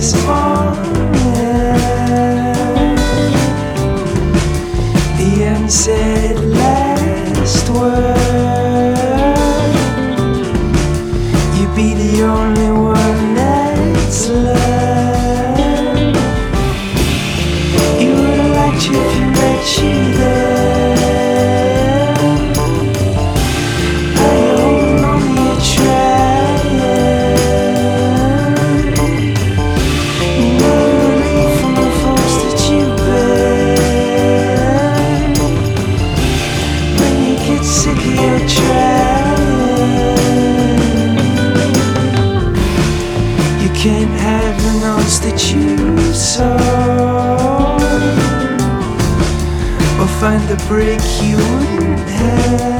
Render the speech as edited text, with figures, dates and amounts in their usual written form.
as honest. The unsaid last word. You be the only one that's left. You would have liked you if you met you there. Are you holding on to your trying? You know you're away from the folks that you bear. When you get sick of your trying, you can't have the notes that you saw, or find the break you wouldn't have.